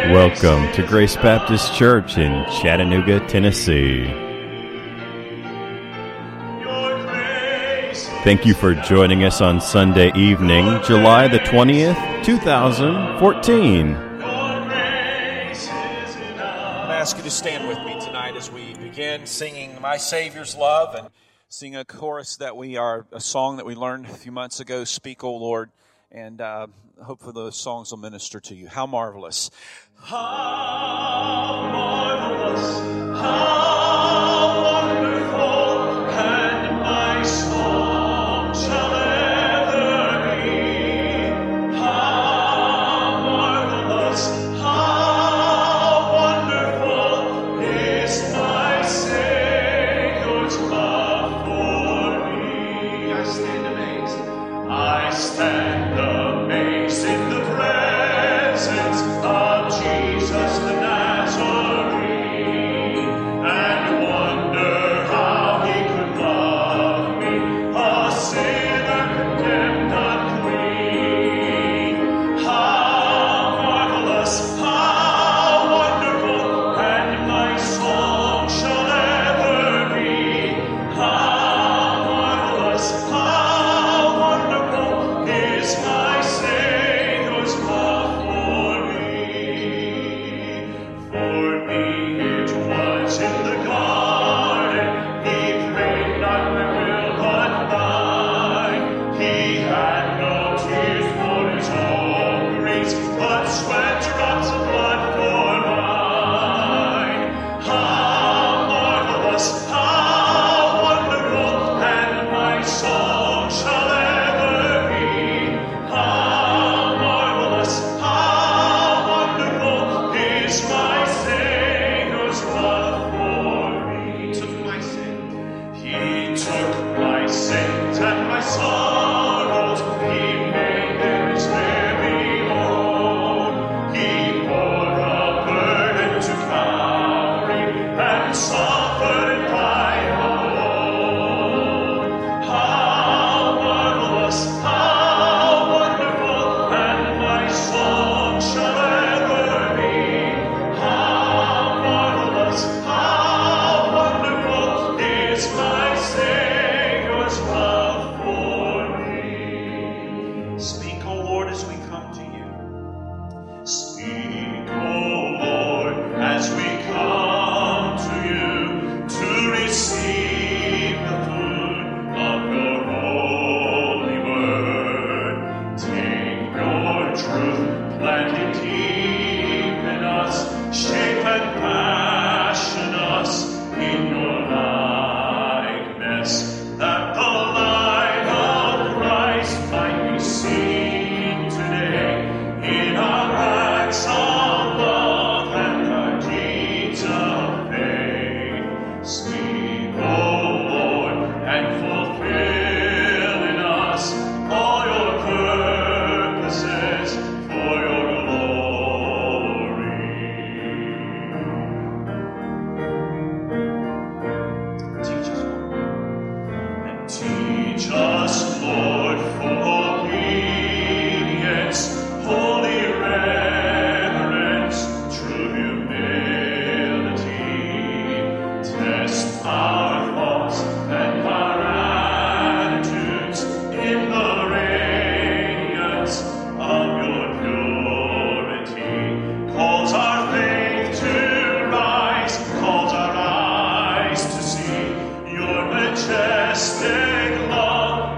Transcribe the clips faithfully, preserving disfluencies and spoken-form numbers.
Welcome to Grace Baptist Church in Chattanooga, Tennessee. Thank you for joining us on Sunday evening, July the twentieth, twenty fourteen. I'm going to ask you to stand with me tonight as we begin singing My Savior's Love and sing a chorus that we are, a song that we learned a few months ago, Speak, O Lord, and uh, hopefully those songs will minister to you. How marvelous. How marvelous, how wonderful, and my song shall ever be. How marvelous, how wonderful is my Savior's love for me. I stand amazed, I stand amazed in the presence of Jesus the Nazarene, and wonder how he could love me, a sinner condemned unclean. How marvelous, how wonderful, and my song shall ever be. How marvelous, how wonderful is my Savior's love for me. For me it was in the garden, he prayed not my will but thine. He had no tears for his own griefs, but sweat drops of blood for mine. How marvelous, how wonderful, and my song shall ever be. How marvelous, how wonderful is my Savior's love for me. He took my sin. He took my sins and my sorrows. He made them his very own. He bore a burden to Calvary and suffered and died alone. How marvelous, how wonderful, and my song shall ever be. How marvelous, how wonderful is my Savior's love for me. Speak, O Lord, as we come to you. Speak, O Lord, as we come to you to receive the food of your holy word. Take your truth, plant it deep in us, shape and fashion us in your likeness, that the light of Christ might be seen today in our acts of love and our deeds of faith. Speak, O Lord, and fulfill in us all your purposes for your glory. Teach us, Lord. And teach us, Lord, for obedience, holy reverence, true humility. Test our thoughts and our attitudes in the radiance of your purity. Calls our faith to rise, calls our eyes to see your majestic love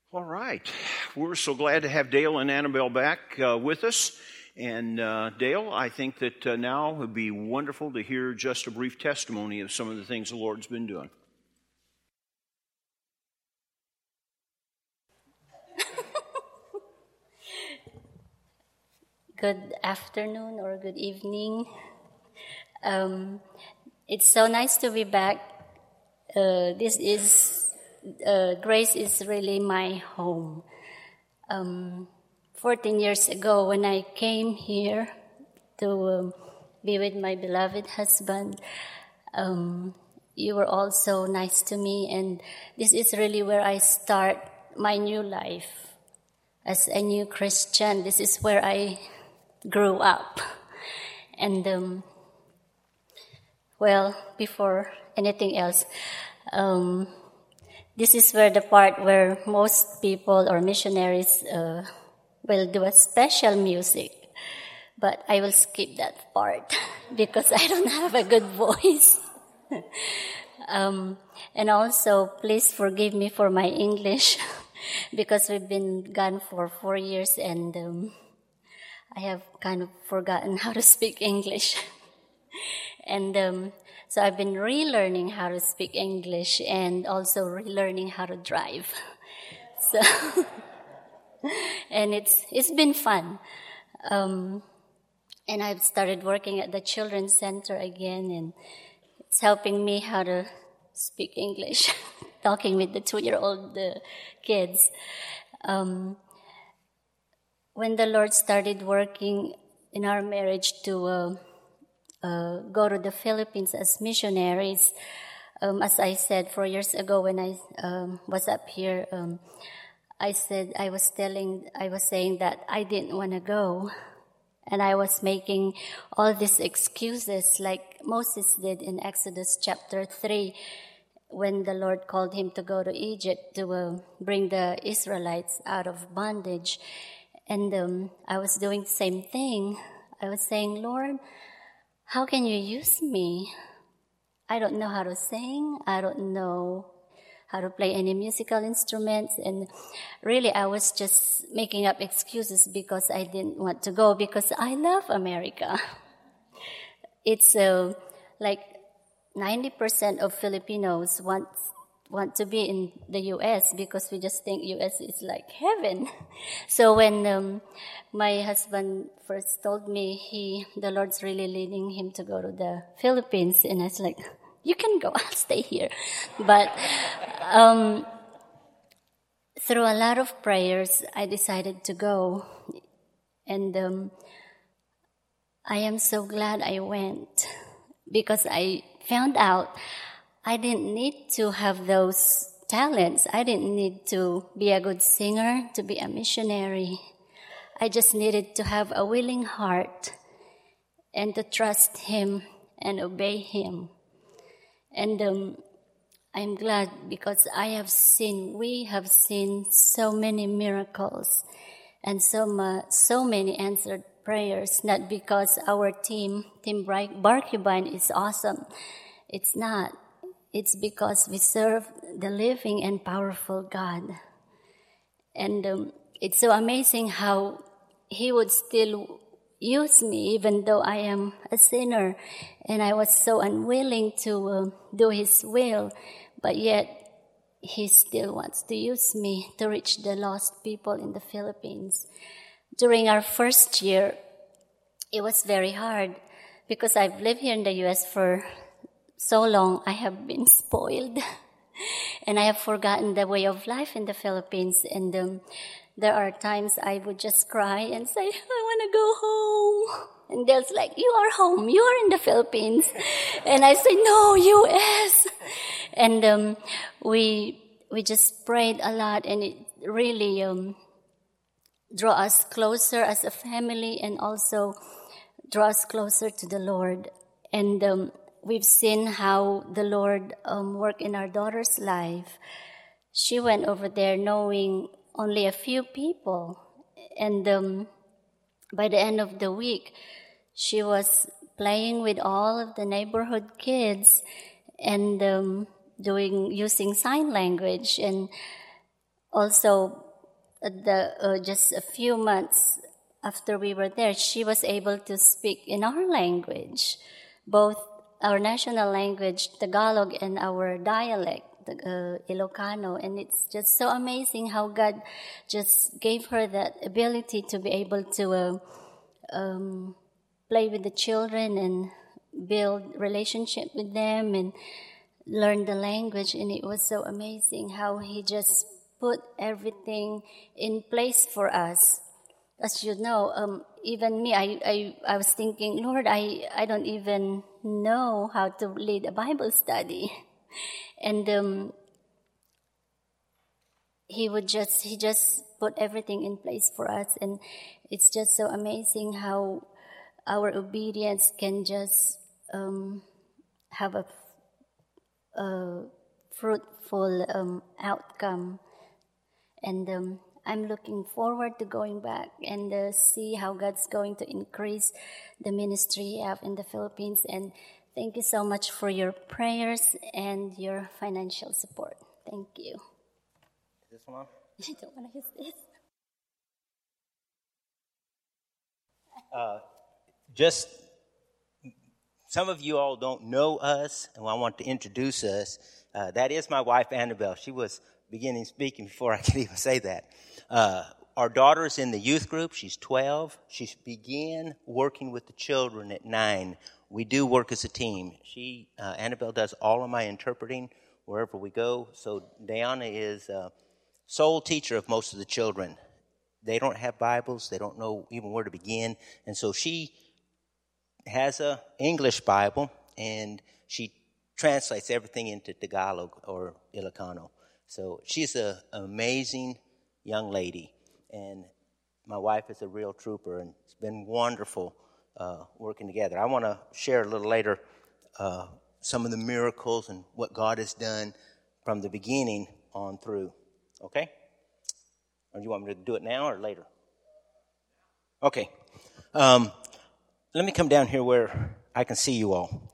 All right. We're so glad to have Dale and Annabelle back uh, with us. And uh, Dale, I think that uh, now it would be wonderful to hear just a brief testimony of some of the things the Lord's been doing. Good afternoon or good evening. Um, it's so nice to be back. Uh, this is Uh, Grace is really my home. Um, fourteen years ago, when I came here to um, be with my beloved husband, um, you were all so nice to me, and this is really where I start my new life as a new Christian. This is where I grew up. And, um, well, before anything else, um, this is where the part where most people or missionaries uh, will do a special music. But I will skip that part because I don't have a good voice. um, and also, please forgive me for my English because we've been gone for four years and um, I have kind of forgotten how to speak English. and... Um, So I've been relearning how to speak English and also relearning how to drive. So, and it's it's been fun. Um, and I've started working at the Children's Center again, and it's helping me how to speak English, talking with the two-year-old uh, kids. Um, when the Lord started working in our marriage to Uh, Uh, go to the Philippines as missionaries. Um, as I said four years ago when I um, was up here, um, I said I was telling, I was saying that I didn't want to go, and I was making all these excuses like Moses did in Exodus chapter three, when the Lord called him to go to Egypt to uh, bring the Israelites out of bondage, and um, I was doing the same thing. I was saying, Lord, how can you use me? I don't know how to sing. I don't know how to play any musical instruments. And really, I was just making up excuses because I didn't want to go because I love America. It's uh, like ninety percent of Filipinos want want to be in the U S because we just think U S is like heaven. So when um, my husband first told me he, the Lord's really leading him to go to the Philippines, and I was like, you can go, I'll stay here. But um, through a lot of prayers, I decided to go. And um, I am so glad I went because I found out I didn't need to have those talents. I didn't need to be a good singer, to be a missionary. I just needed to have a willing heart and to trust Him and obey Him. And um, I'm glad because I have seen, we have seen so many miracles and so much, so many answered prayers, not because our team, Team Barcubine, is awesome. It's not. It's because we serve the living and powerful God. And um, it's so amazing how He would still use me even though I am a sinner. And I was so unwilling to uh, do His will. But yet, He still wants to use me to reach the lost people in the Philippines. During our first year, it was very hard because I've lived here in the U S for so long. I have been spoiled and I have forgotten the way of life in the Philippines. And um, there are times I would just cry and say, I want to go home. And Dale's like, you are home. You are in the Philippines. And I say, no, U S. And um, we we just prayed a lot, and it really um, drew us closer as a family and also drew us closer to the Lord. And um, we've seen how the Lord um, worked in our daughter's life. She went over there knowing only a few people. And um, by the end of the week, she was playing with all of the neighborhood kids and um, doing using sign language. And also, the uh, just a few months after we were there, she was able to speak in our language, both our national language, Tagalog, and our dialect, the uh, Ilocano. And it's just so amazing how God just gave her that ability to be able to uh, um, play with the children and build relationship with them and learn the language. And it was so amazing how He just put everything in place for us. As you know, um, even me, I, I, I was thinking, Lord, I, I don't even know how to lead a Bible study. And um, He would just, He just put everything in place for us. And it's just so amazing how our obedience can just um, have a, a fruitful um, outcome. And um, I'm looking forward to going back and uh, see how God's going to increase the ministry out in the Philippines. And thank you so much for your prayers and your financial support. Thank you. Is this one on? You don't want to use this? Uh, just, some of you all don't know us, and I want to introduce us. Uh, that is my wife, Annabelle. She was beginning speaking before I could even say that. Uh, our daughter's in the youth group. She's twelve. She began working with the children at nine. We do work as a team. She, uh, Annabelle does all of my interpreting wherever we go. So Diana is uh, sole teacher of most of the children. They don't have Bibles. They don't know even where to begin. And so she has a English Bible, and she translates everything into Tagalog or Ilocano. So she's an amazing young lady, and my wife is a real trooper, and it's been wonderful uh, working together. I want to share a little later uh, some of the miracles and what God has done from the beginning on through. Okay? Or do you want me to do it now or later? Okay. Um, let me come down here where I can see you all.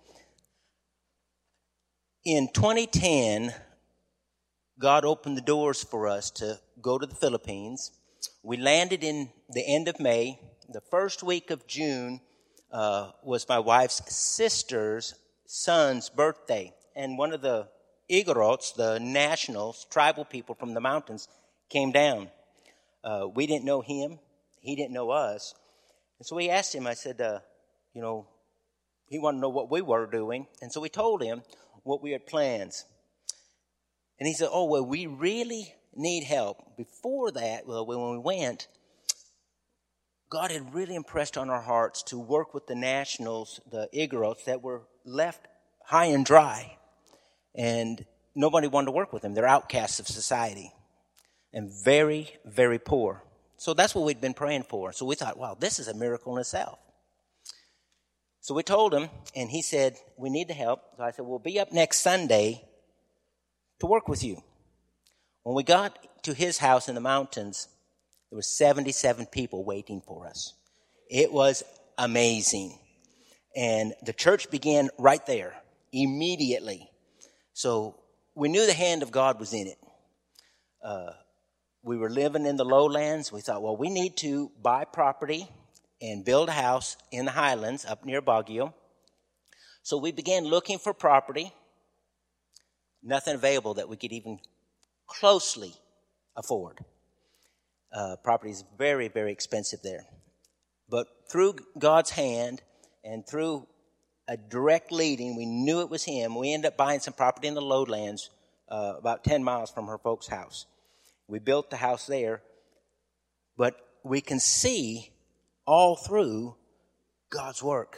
In twenty ten, God opened the doors for us to go to the Philippines. We landed in the end of May. The first week of June uh, was my wife's sister's son's birthday. And one of the Igorots, the nationals, tribal people from the mountains, came down. Uh, we didn't know him. He didn't know us. And so we asked him, I said, uh, you know, he wanted to know what we were doing. And so we told him what we had plans. And he said, oh, well, we really need help. Before that, well, when we went, God had really impressed on our hearts to work with the nationals, the Igorots, that were left high and dry. And nobody wanted to work with them. They're outcasts of society and very, very poor. So that's what we'd been praying for. So we thought, wow, this is a miracle in itself. So we told him, and he said, we need the help. So I said, we'll be up next Sunday to work with you. When we got to his house in the mountains, there were seventy-seven people waiting for us. It was amazing. And the church began right there, immediately. So we knew the hand of God was in it. Uh, we were living in the lowlands. We thought, well, we need to buy property and build a house in the highlands up near Baguio. So we began looking for property. Nothing available that we could even closely afford. Uh, property is very, very expensive there. But through God's hand and through a direct leading, we knew it was him. We ended up buying some property in the lowlands uh, about ten miles from her folks' house. We built the house there. But we can see all through God's work.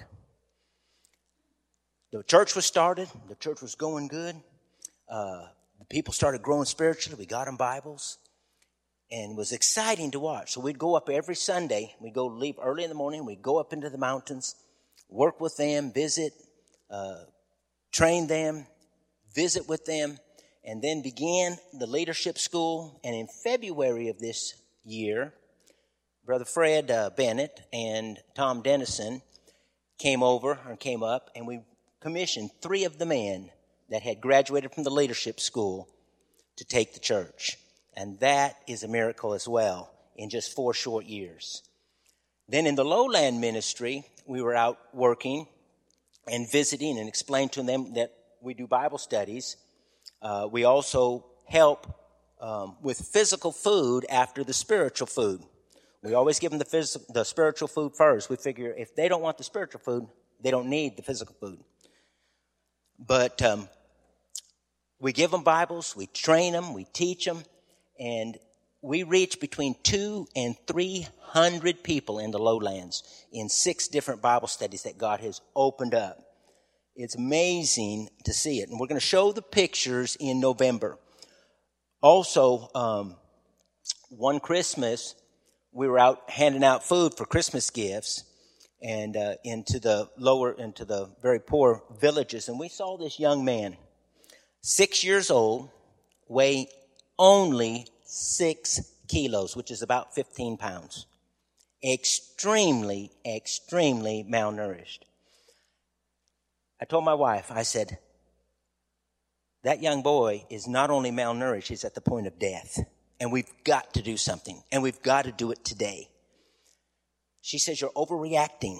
The church was started. The church was going good. Uh, the people started growing spiritually. We got them Bibles. And it was exciting to watch. So we'd go up every Sunday. We'd go leave early in the morning. We'd go up into the mountains, work with them, visit, uh, train them, visit with them, and then began the leadership school. And in February of this year, Brother Fred uh, Bennett and Tom Dennison came over and came up, and we commissioned three of the men that had graduated from the leadership school to take the church. And that is a miracle as well in just four short years. Then in the lowland ministry, we were out working and visiting and explained to them that we do Bible studies. Uh, we also help um, with physical food after the spiritual food. We always give them the, phys- the spiritual food first. We figure if they don't want the spiritual food, they don't need the physical food. But um, we give them Bibles, we train them, we teach them, and we reach between two and three hundred people in the lowlands in six different Bible studies that God has opened up. It's amazing to see it. And we're going to show the pictures in November. Also, um, one Christmas, we were out handing out food for Christmas gifts and uh, into the lower, into the very poor villages. And we saw this young man, six years old, weigh only six kilos, which is about fifteen pounds. Extremely, extremely malnourished. I told my wife, I said, that young boy is not only malnourished, he's at the point of death. And we've got to do something. And we've got to do it today. She says, you're overreacting.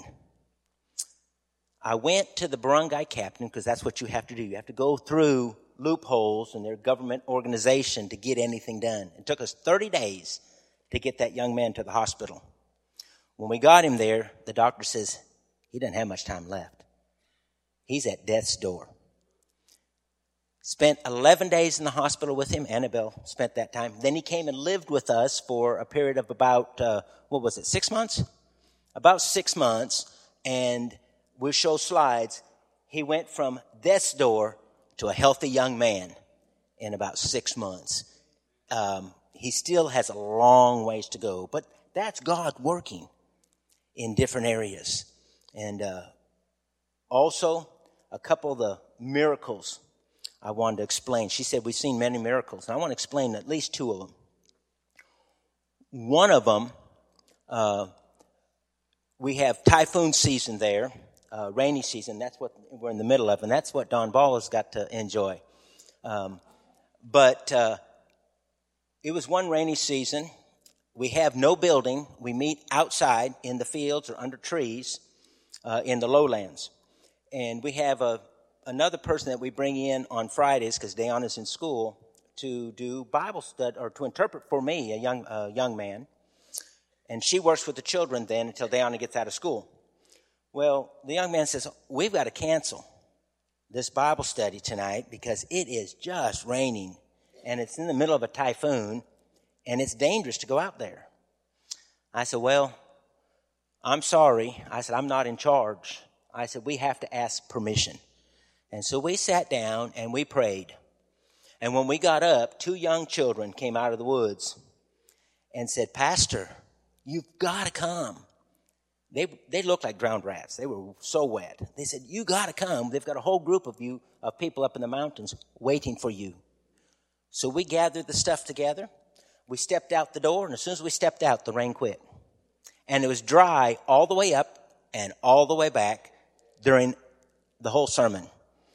I went to the barangay captain, because that's what you have to do. You have to go through loopholes in their government organization to get anything done. It took us thirty days to get that young man to the hospital. When we got him there, the doctor says, he doesn't have much time left. He's at death's door. Spent eleven days in the hospital with him. Annabelle spent that time. Then he came and lived with us for a period of about, uh, what was it, six months? About six months. And we'll show slides. He went from death's door to a healthy young man in about six months. Um, he still has a long ways to go. But that's God working in different areas. And uh, also, a couple of the miracles I wanted to explain. She said, we've seen many miracles. And I want to explain at least two of them. One of them, uh, we have typhoon season there, uh, rainy season. That's what we're in the middle of, and that's what Don Ball has got to enjoy. Um, but uh, it was one rainy season. We have no building. We meet outside in the fields or under trees uh, in the lowlands. And we have a another person that we bring in on Fridays, because Dayana's in school, to do Bible study, or to interpret for me, a young uh, young man. And she works with the children then until Dayana gets out of school. Well, the young man says, we've got to cancel this Bible study tonight because it is just raining, and it's in the middle of a typhoon, and it's dangerous to go out there. I said, well, I'm sorry. I said, I'm not in charge. I said, we have to ask permission. And so we sat down and we prayed. And when we got up, two young children came out of the woods and said, Pastor, you've got to come. They they looked like drowned rats. They were so wet. They said, you got to come. They've got a whole group of you, of people up in the mountains waiting for you. So we gathered the stuff together. We stepped out the door, and as soon as we stepped out, the rain quit. And it was dry all the way up and all the way back during the whole sermon.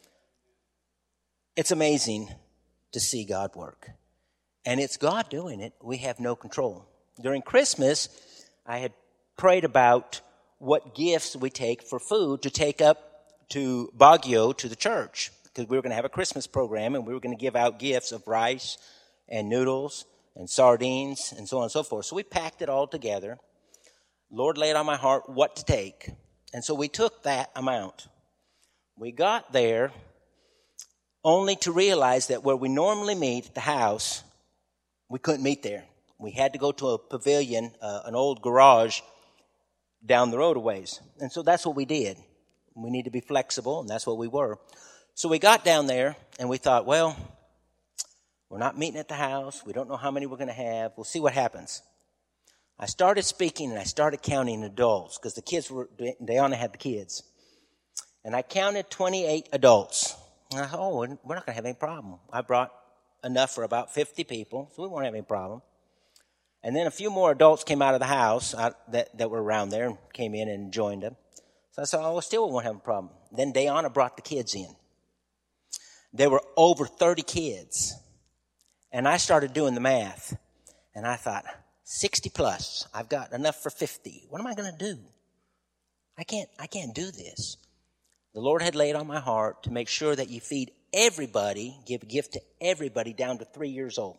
It's amazing to see God work. And it's God doing it. We have no control. During Christmas, I had prayed about what gifts we take for food to take up to Baguio, to the church, because we were going to have a Christmas program, and we were going to give out gifts of rice and noodles and sardines and so on and so forth. So we packed it all together. Lord laid on my heart what to take. And so we took that amount. We got there only to realize that where we normally meet at the house, we couldn't meet there. We had to go to a pavilion, uh, an old garage down the road a ways. And so that's what we did. We need to be flexible, and that's what we were. So we got down there, and we thought, well, we're not meeting at the house. We don't know how many we're going to have. We'll see what happens. I started speaking, and I started counting adults, because the kids were, Dayana had the kids. And I counted twenty-eight adults. And I thought, oh, we're not going to have any problem. I brought enough for about fifty people, so we won't have any problem. And then a few more adults came out of the house uh, that, that were around there and came in and joined them. So I said, oh, well, still we won't have a problem. Then Dayana brought the kids in. There were over thirty kids. And I started doing the math. And I thought, sixty plus, I've got enough for fifty. What am I going to do? I can't, I can't do this. The Lord had laid on my heart to make sure that you feed everybody, give a gift to everybody down to three years old.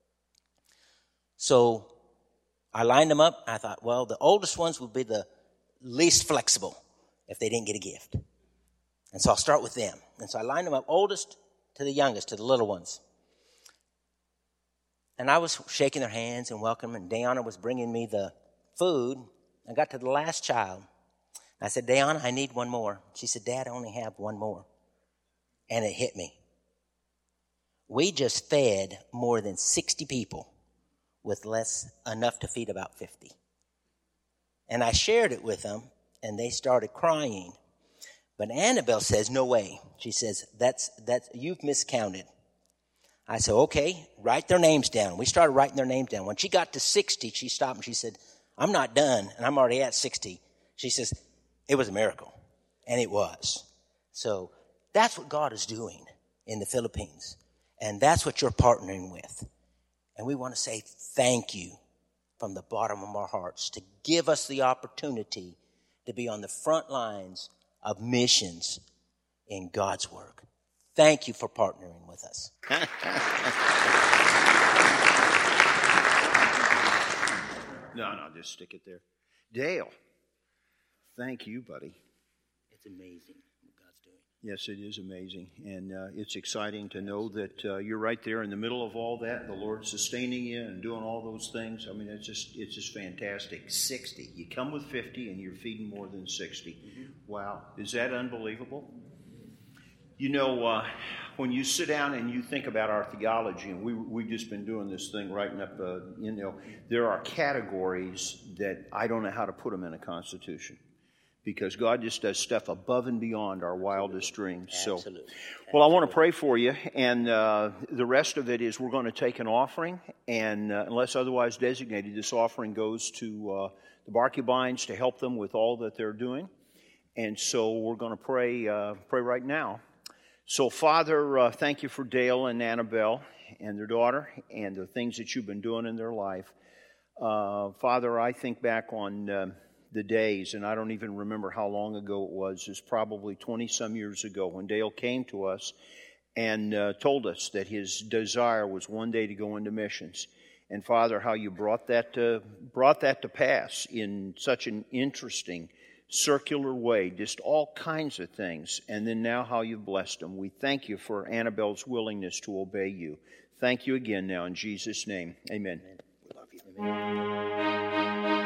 So I lined them up. I thought, well, the oldest ones would be the least flexible if they didn't get a gift. And so I'll start with them. And so I lined them up, oldest to the youngest, to the little ones. And I was shaking their hands and welcoming, and Dayana was bringing me the food. I got to the last child. I said, Dayana, I need one more. She said, Dad, I only have one more. And it hit me. We just fed more than sixty people with less, enough to feed about fifty. And I shared it with them, and they started crying. But Annabelle says, no way. She says, that's, that's, you've miscounted. I said, okay, write their names down. We started writing their names down. When she got to sixty, she stopped and she said, I'm not done, and I'm already at sixty. She says, it was a miracle. And it was. So that's what God is doing in the Philippines. And that's what you're partnering with. And we want to say thank you from the bottom of our hearts to give us the opportunity to be on the front lines of missions in God's work. Thank you for partnering with us. No, no, just stick it there. Dale, thank you, buddy. It's amazing what God's doing. Yes, it is amazing. And uh, it's exciting to know that uh, you're right there in the middle of all that. The Lord's sustaining you and doing all those things. I mean, it's just it's just fantastic. sixty. You come with fifty and you're feeding more than sixty. Mm-hmm. Wow. Is that unbelievable? You know, uh, when you sit down and you think about our theology, and we, we've just been doing this thing, writing up, uh, you know, there are categories that I don't know how to put them in a constitution. Because God just does stuff above and beyond our wildest dreams. So, Absolutely. well, I want to pray for you, and uh, the rest of it is we're going to take an offering, and uh, unless otherwise designated, this offering goes to uh, the Barcubines to help them with all that they're doing. And so we're going to pray, uh, pray right now. So, Father, uh, thank you for Dale and Annabelle and their daughter and the things that you've been doing in their life. Uh, Father, I think back on uh, the days, and I don't even remember how long ago it was. It's probably twenty-some years ago when Dale came to us and uh, told us that his desire was one day to go into missions. And, Father, how you brought that to, brought that to pass in such an interesting circular way, just all kinds of things, and then now how you've blessed them. We thank you for Annabelle's willingness to obey you. Thank you again now in Jesus' name. Amen. Amen. We love you. Amen.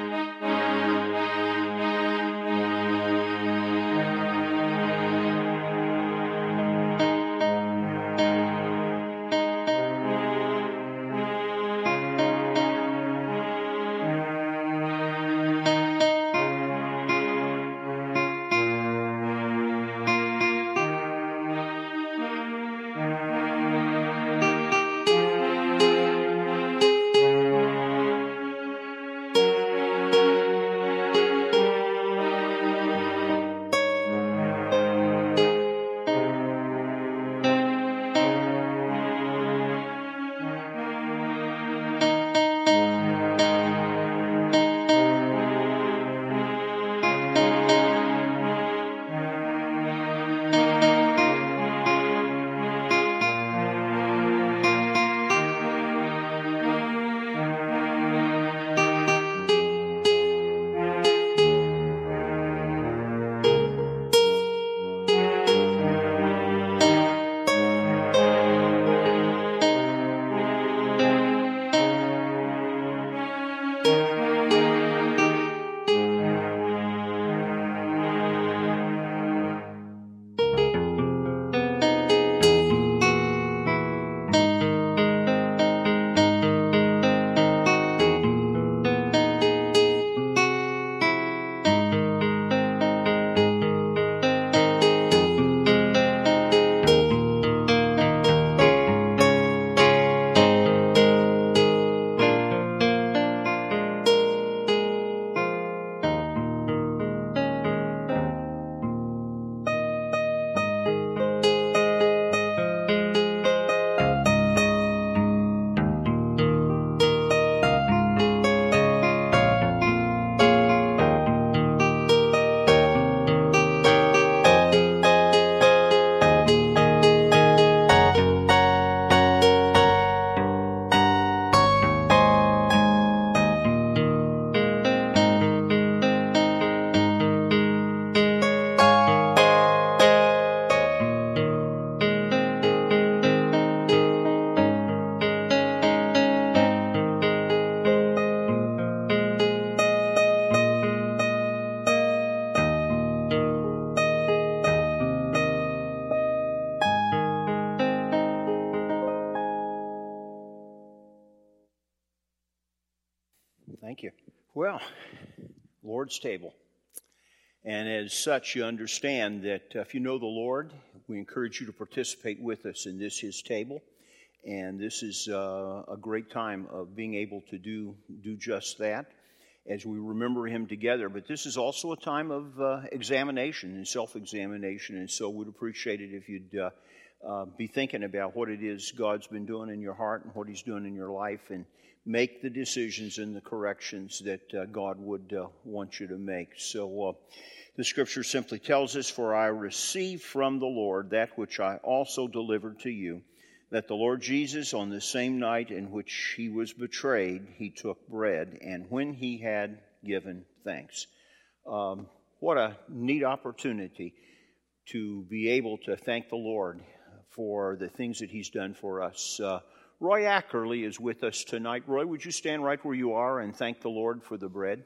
Thank you. Well, Lord's table. And as such, you understand that uh, if you know the Lord, we encourage you to participate with us in this, His table. And this is uh, a great time of being able to do, do just that as we remember Him together. But this is also a time of uh, examination and self-examination. And so we'd appreciate it if you'd uh, uh, be thinking about what it is God's been doing in your heart and what He's doing in your life, and make the decisions and the corrections that uh, God would uh, want you to make. So uh, the Scripture simply tells us, "For I received from the Lord that which I also delivered to you, that the Lord Jesus, on the same night in which He was betrayed, He took bread, and when He had given thanks." Um, what a neat opportunity to be able to thank the Lord for the things that He's done for us. Uh, Roy Ackerley is with us tonight. Roy, would you stand right where you are and thank the Lord for the bread?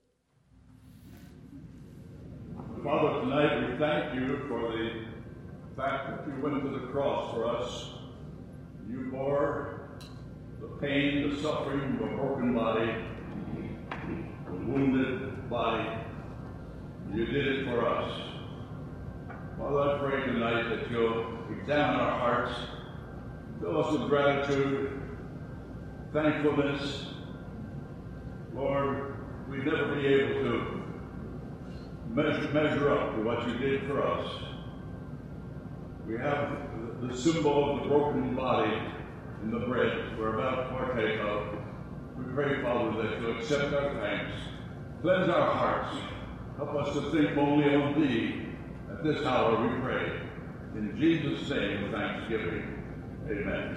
Father, tonight we thank you for the fact that you went to the cross for us. You bore the pain, the suffering of a broken body, a wounded body. You did it for us. Father, I pray tonight that you'll examine our hearts, fill us with gratitude, thankfulness. Lord, we'd never be able to measure, measure up to what you did for us. We have the symbol of the broken body in the bread we're about to partake of. We pray, Father, that you'll accept our thanks, cleanse our hearts, help us to think only on Thee at this hour, we pray. In Jesus' name, with thanksgiving. Amen.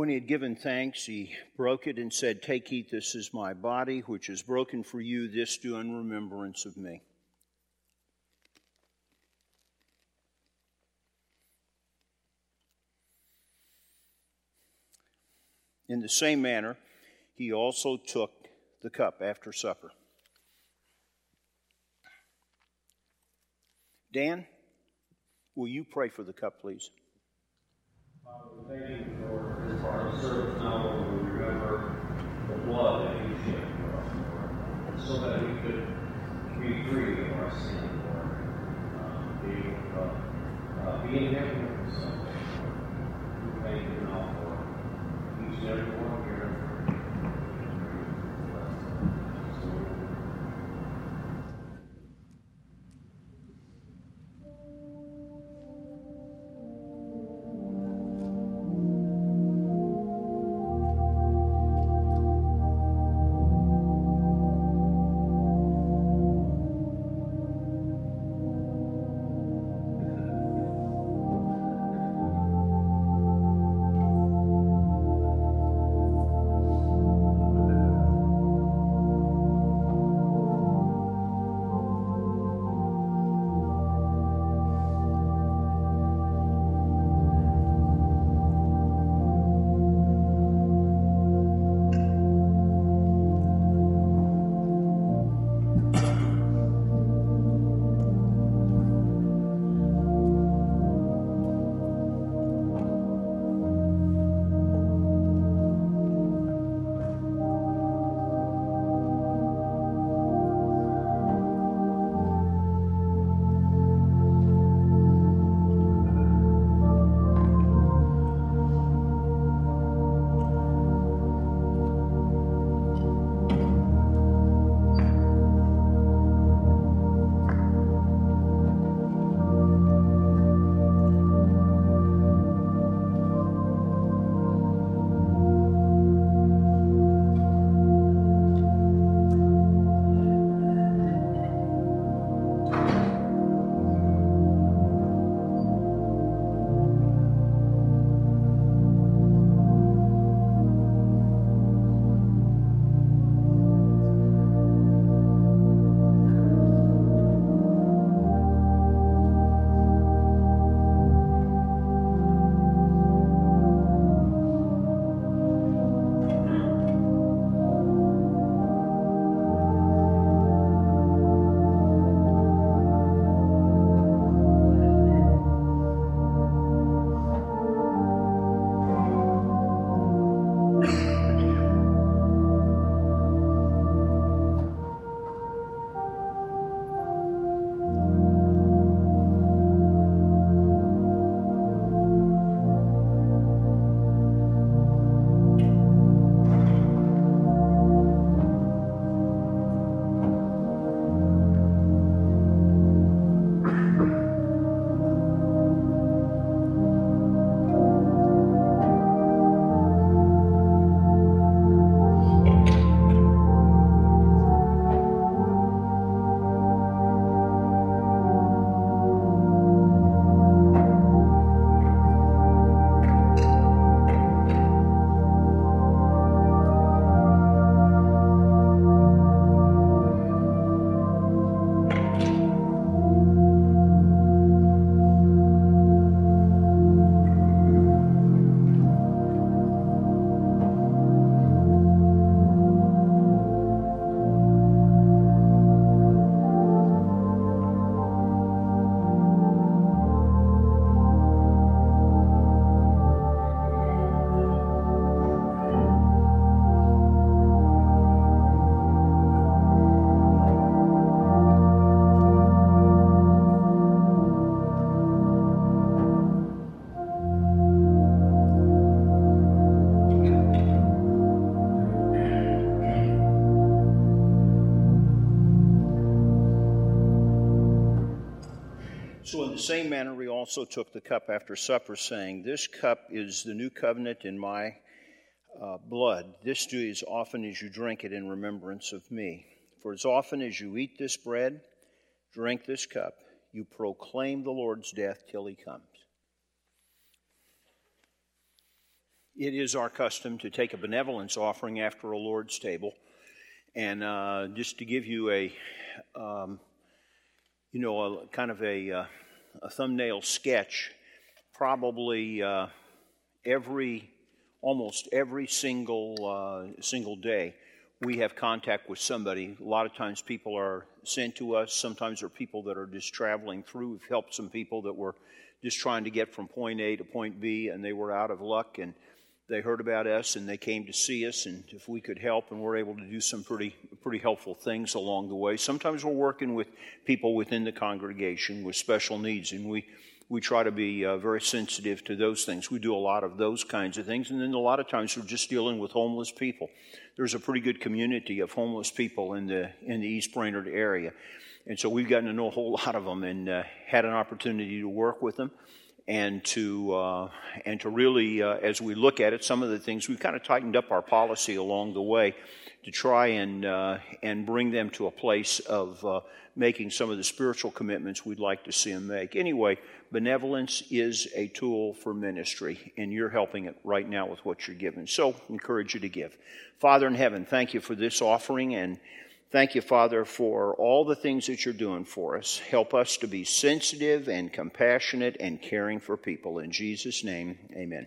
when he had given thanks, he broke it and said, "Take, eat, this is my body, which is broken for you. This do in remembrance of me." In the same manner, he also took the cup after supper. Dan, will you pray for the cup, please? Father, we thank you for this part of the service. Now, Lord, we remember the blood that you shed for us, Lord, so that we could be free of our sin, Lord, uh, be able to uh, be in heaven with you someday. We thank you now for each and every one here. So in the same manner, we also took the cup after supper, saying, "This cup is the new covenant in my uh, blood. This do as often as you drink it in remembrance of me. For as often as you eat this bread, drink this cup, you proclaim the Lord's death till he comes." it is our custom to take a benevolence offering after a Lord's table. And uh, just to give you a, um, you know, a kind of a, uh, a thumbnail sketch, probably uh, every, almost every single uh, single day, we have contact with somebody. A lot of times people are sent to us. Sometimes there are people that are just traveling through. We've helped some people that were just trying to get from point A to point B, and they were out of luck, and they heard about us, and they came to see us, and if we could help, and we're able to do some pretty pretty helpful things along the way. Sometimes we're working with people within the congregation with special needs, and we, we try to be uh, very sensitive to those things. We do a lot of those kinds of things, and then a lot of times we're just dealing with homeless people. There's a pretty good community of homeless people in the in the East Brainerd area, and so we've gotten to know a whole lot of them, and uh, had an opportunity to work with them. And to uh, and to really, uh, as we look at it, some of the things we've kind of tightened up our policy along the way to try and uh, and bring them to a place of uh, making some of the spiritual commitments we'd like to see them make. Anyway, benevolence is a tool for ministry, and you're helping it right now with what you're giving. So, I encourage you to give. Father in heaven, thank you for this offering, and thank you, Father, for all the things that you're doing for us. Help us to be sensitive and compassionate and caring for people. In Jesus' name, amen.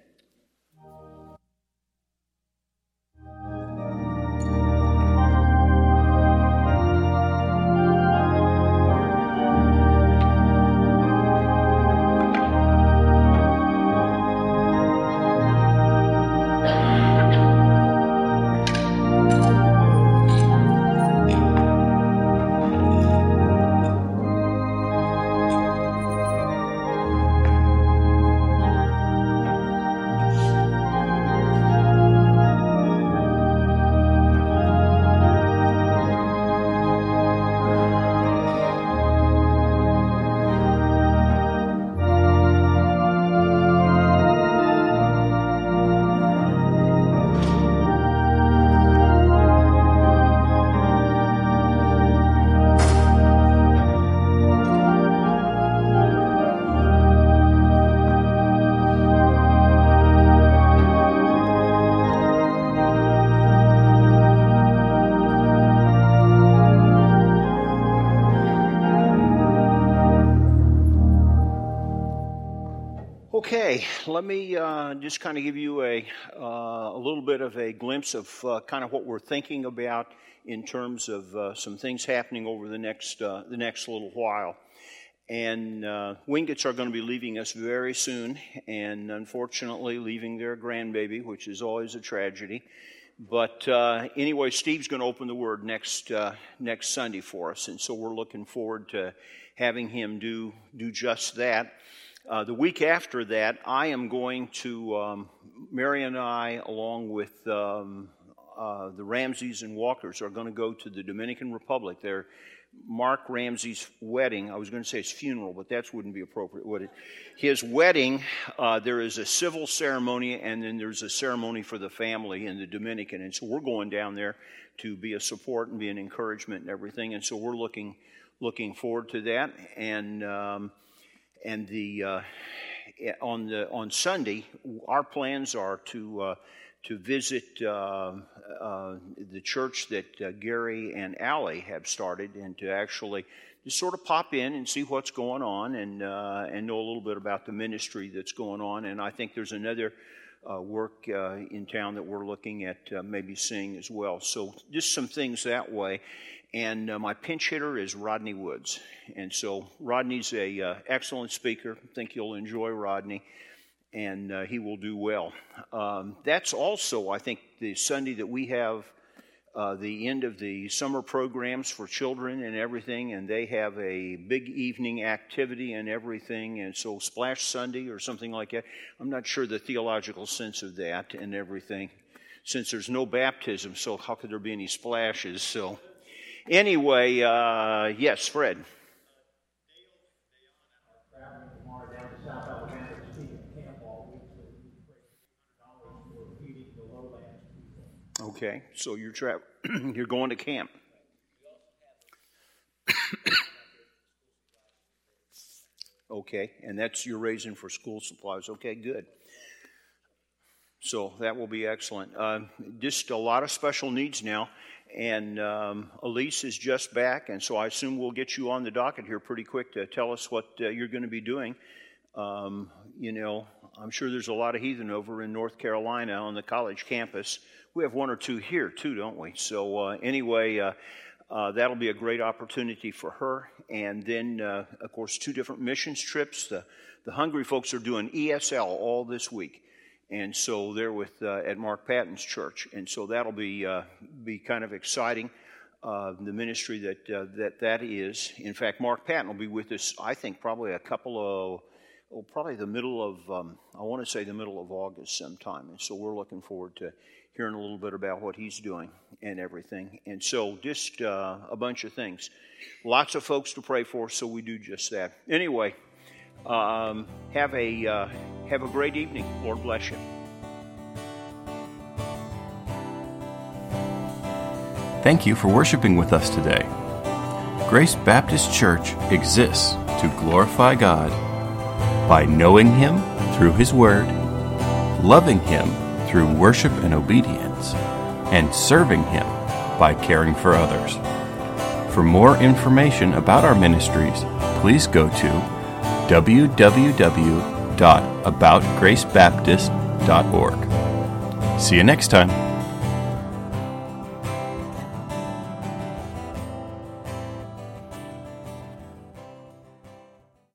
Okay, let me uh, just kind of give you a uh, a little bit of a glimpse of uh, kind of what we're thinking about in terms of uh, some things happening over the next uh, the next little while. And uh, Wingets are going to be leaving us very soon, and unfortunately leaving their grandbaby, which is always a tragedy. But uh, anyway, Steve's going to open the Word next uh, next Sunday for us, and so we're looking forward to having him do do just that. Uh, the week after that, I am going to, um, Mary and I, along with um, uh, the Ramseys and Walkers, are going to go to the Dominican Republic. They're Mark Ramsey's wedding. I was going to say his funeral, but that wouldn't be appropriate, would it? His wedding, uh, there is a civil ceremony, and then there's a ceremony for the family in the Dominican. And so we're going down there to be a support and be an encouragement and everything. And so we're looking looking forward to that. And um, and the uh, on the on Sunday, our plans are to uh, to visit uh, uh, the church that uh, Gary and Allie have started, and to actually just sort of pop in and see what's going on, and uh, and know a little bit about the ministry that's going on. And I think there's another uh, work uh, in town that we're looking at uh, maybe seeing as well. So just some things that way. And uh, my pinch hitter is Rodney Woods. And so Rodney's a uh, excellent speaker. I think you'll enjoy Rodney, and uh, he will do well. Um, that's also, I think, the Sunday that we have uh, the end of the summer programs for children and everything, and they have a big evening activity and everything, and so Splash Sunday or something like that. I'm not sure the theological sense of that and everything, since there's no baptism, so how could there be any splashes? So anyway, uh, yes, Fred. Okay, so you're tra- you're going to camp. Okay, and that's you're raising for school supplies. Okay, good. So that will be excellent. Uh, just a lot of special needs now. And um, Elise is just back, and so I assume we'll get you on the docket here pretty quick to tell us what uh, you're going to be doing. Um, you know, I'm sure there's a lot of heathen over in North Carolina on the college campus. We have one or two here, too, don't we? So uh, anyway, uh, uh, that'll be a great opportunity for her. And then, uh, of course, two different missions trips. The, the Hungary folks are doing E S L all this week. And so they're with uh, at Mark Patton's church, and so that'll be uh, be kind of exciting. Uh, the ministry that uh, that that is. In fact, Mark Patton will be with us. I think probably a couple of, well, probably the middle of um, I want to say the middle of August sometime. And so we're looking forward to hearing a little bit about what he's doing and everything. And so just uh, a bunch of things, lots of folks to pray for. So we do just that. Anyway. Um, have a uh, have a great evening. Lord bless you. Thank you for worshiping with us today. Grace Baptist Church exists to glorify God by knowing Him through His Word, loving Him through worship and obedience, and serving Him by caring for others. For more information about our ministries, please go to w w w dot about grace baptist dot org. See you next time.